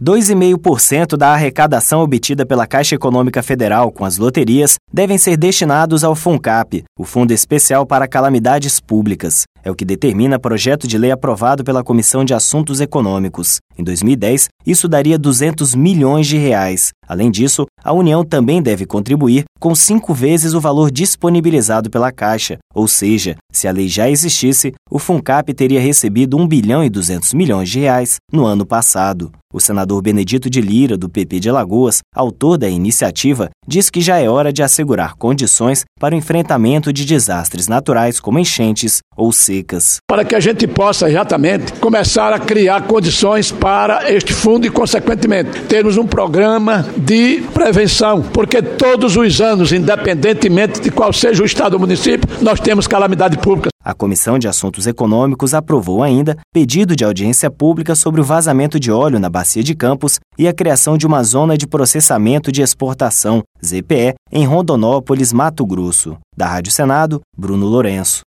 2,5% da arrecadação obtida pela Caixa Econômica Federal com as loterias devem ser destinados ao FUNCAP, o Fundo Especial para Calamidades Públicas. É o que determina projeto de lei aprovado pela Comissão de Assuntos Econômicos. Em 2010, isso daria 200 milhões de reais. Além disso, a União também deve contribuir com 5 vezes o valor disponibilizado pela Caixa, ou seja, se a lei já existisse, o FUNCAP teria recebido 1 bilhão e 200 milhões de reais no ano passado. O senador Benedito de Lira, do PP de Alagoas, autor da iniciativa, diz que já é hora de assegurar condições para o enfrentamento de desastres naturais como enchentes ou secas. Para que a gente possa exatamente começar a criar condições para este fundo e, consequentemente, termos um programa de prevenção, porque todos os anos, independentemente de qual seja o estado ou município, nós temos calamidade pública. A Comissão de Assuntos Econômicos aprovou ainda pedido de audiência pública sobre o vazamento de óleo na Bacia de Campos e a criação de uma Zona de Processamento de Exportação, ZPE, em Rondonópolis, Mato Grosso. Da Rádio Senado, Bruno Lourenço.